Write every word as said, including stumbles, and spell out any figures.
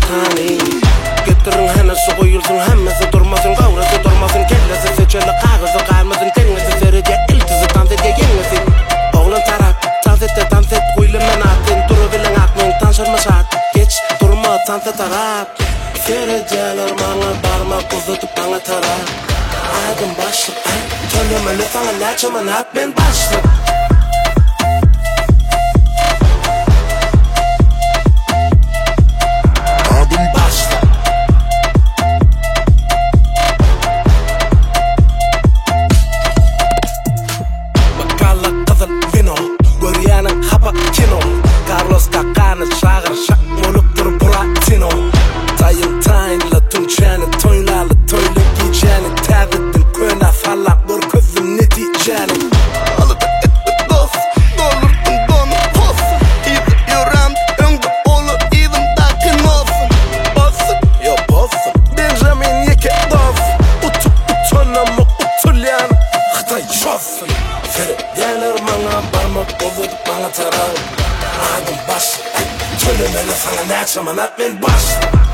tani. Getirin hemesi koyulsun hemmesi durmasın kavrası durmasın kellesi seçeli kağızı kalmasın tengesi serice iltizi dans et yengesi. Oğlun taraf dans et de dans et koyulun men atın duru bilin atmayın tanışırma saat geç durma dans et taraf. Sereceler bana parmak uzatıp bana taraf. Adım başlık Tölümünü sana neçimin hep ben başlık. Adım başlık. Bakala kızıl vino Görüyenin hapa kino Carlos Kaka'nı çağır şak moluktur platino. Tayın tayinla tunçeni toylarla toylu giyeceğini terledin köne fallak bir kızın ne diyeceğini. Alıp ettik dost doldurdun donu post. İyip yoram öngü olur even dakin olsun. Olsun yo olsun Benjamin yeke dost. Utup utanama utulyan Xitay çolsun. Seriyeler bana parmak bozup bana tarar. Adım başlık Tölümeni sana neçimin hep ben başlık.